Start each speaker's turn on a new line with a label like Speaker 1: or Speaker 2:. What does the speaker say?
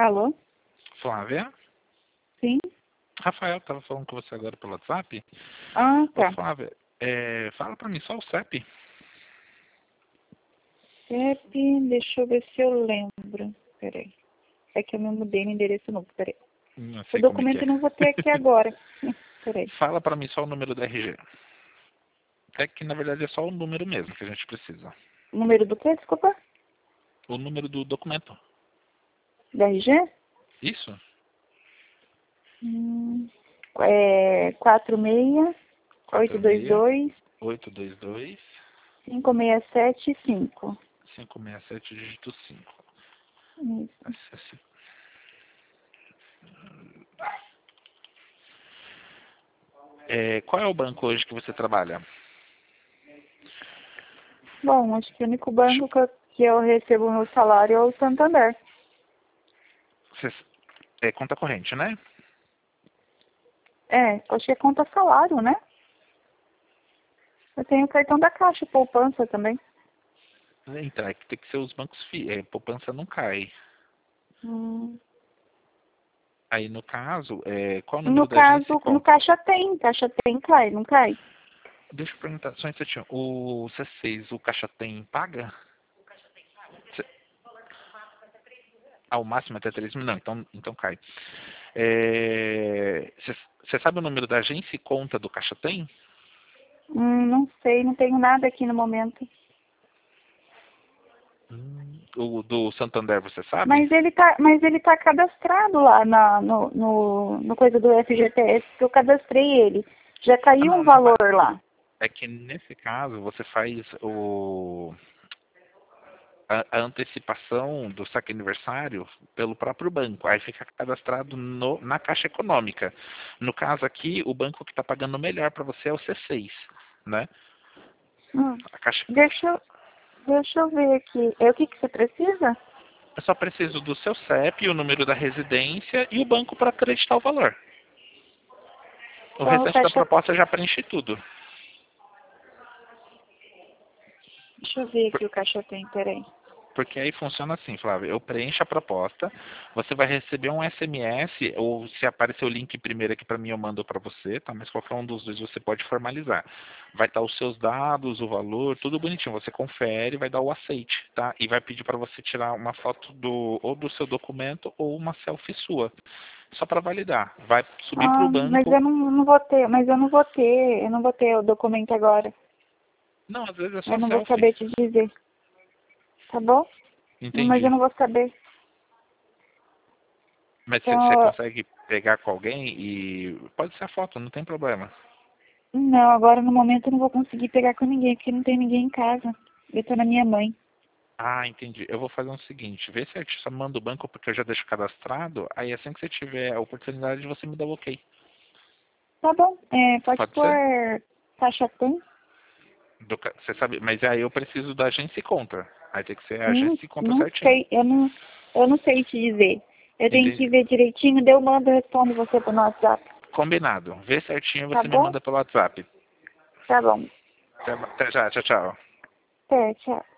Speaker 1: Alô?
Speaker 2: Flávia?
Speaker 1: Sim?
Speaker 2: Rafael, estava falando com você agora pelo WhatsApp.
Speaker 1: Ah,
Speaker 2: Ô,
Speaker 1: tá.
Speaker 2: Flávia, fala pra mim só o CEP.
Speaker 1: CEP, deixa eu ver se eu lembro. Peraí. É que eu me mudei no endereço novo, peraí.
Speaker 2: Não
Speaker 1: O
Speaker 2: sei como é que
Speaker 1: documento
Speaker 2: é.
Speaker 1: eu não vou ter aqui agora. Peraí.
Speaker 2: Fala pra mim só o número do RG. É que na verdade é só o número mesmo que a gente precisa.
Speaker 1: Número do quê? Desculpa?
Speaker 2: O número do documento.
Speaker 1: Da RG?
Speaker 2: Isso?
Speaker 1: É 46
Speaker 2: 46
Speaker 1: 822
Speaker 2: 822
Speaker 1: 5675.
Speaker 2: 567 dígito 5.
Speaker 1: Isso.
Speaker 2: Qual é o banco hoje que você trabalha?
Speaker 1: Bom, acho que o único banco que eu recebo meu salário é o Santander.
Speaker 2: É conta corrente, né?
Speaker 1: É, acho que é conta salário, né? Eu tenho o cartão da Caixa, poupança também.
Speaker 2: Então, é que tem que ser os bancos poupança não cai.
Speaker 1: Hum.
Speaker 2: Aí no caso, qual é o
Speaker 1: No
Speaker 2: número da agência e
Speaker 1: caso, no
Speaker 2: conta?
Speaker 1: Caixa tem, cai, não cai?
Speaker 2: Deixa eu perguntar, só um instantinho. O C6, o Caixa tem paga? Cê- o máximo é até 3 mil? Não, então cai. Você sabe o número da agência e conta do Caixa tem?
Speaker 1: Não sei, não tenho nada aqui no momento.
Speaker 2: O do Santander, você sabe?
Speaker 1: Mas ele tá cadastrado lá no coisa do FGTS, que eu cadastrei ele. Já caiu
Speaker 2: Não,
Speaker 1: um
Speaker 2: não vai.
Speaker 1: valor lá.
Speaker 2: É que nesse caso você faz a antecipação do saque aniversário pelo próprio banco. Aí fica cadastrado na Caixa Econômica. No caso aqui, o banco que está pagando melhor para você é o C6, né?
Speaker 1: Hum,
Speaker 2: A Caixa...
Speaker 1: deixa eu ver aqui. É o que você precisa?
Speaker 2: Eu só preciso do seu CEP, o número da residência e o banco para acreditar o valor. O
Speaker 1: Então, o
Speaker 2: restante da
Speaker 1: Caixa...
Speaker 2: proposta já preenche tudo.
Speaker 1: Deixa eu ver aqui o Caixa tem, peraí.
Speaker 2: Porque aí funciona assim, Flávio. Eu preencho a proposta, você vai receber um SMS, ou se aparecer o link primeiro aqui para mim, eu mando para você, tá? Mas qualquer um dos dois você pode formalizar. Vai estar os seus dados, o valor, tudo bonitinho. Você confere, vai dar o aceite, tá? E vai pedir para você tirar uma foto ou do seu documento ou uma selfie sua. Só para validar. Vai subir para o
Speaker 1: Mas
Speaker 2: banco.
Speaker 1: eu não vou ter, eu não vou ter o documento agora.
Speaker 2: Não, às vezes é
Speaker 1: Eu
Speaker 2: só
Speaker 1: não vou
Speaker 2: selfie.
Speaker 1: saber te dizer, tá bom? Mas eu
Speaker 2: Entendi.
Speaker 1: não vou saber.
Speaker 2: Mas você
Speaker 1: Então,
Speaker 2: consegue pegar com alguém e... Pode ser a foto, não tem problema.
Speaker 1: não, agora no momento eu não vou conseguir pegar com ninguém, porque não tem ninguém em casa. Eu tô na minha mãe.
Speaker 2: Ah, entendi. Eu vou fazer o seguinte, vê se só manda o banco porque eu já deixo cadastrado, aí assim que você tiver a oportunidade você me dá o ok.
Speaker 1: Tá bom, pode
Speaker 2: Pode
Speaker 1: pôr
Speaker 2: ser?
Speaker 1: taxa tem?
Speaker 2: Você sabe, mas aí eu preciso da agência e conta. Aí tem que ser a agência e conta
Speaker 1: Não
Speaker 2: certinho.
Speaker 1: sei, eu não sei te dizer. Eu tenho que
Speaker 2: Entendi.
Speaker 1: ver direitinho, daí eu mando e respondo você pro WhatsApp.
Speaker 2: Combinado. Vê certinho,
Speaker 1: Tá
Speaker 2: você me
Speaker 1: bom?
Speaker 2: manda pelo WhatsApp.
Speaker 1: Tá bom.
Speaker 2: Até já, tchau, tchau.
Speaker 1: Até, tchau.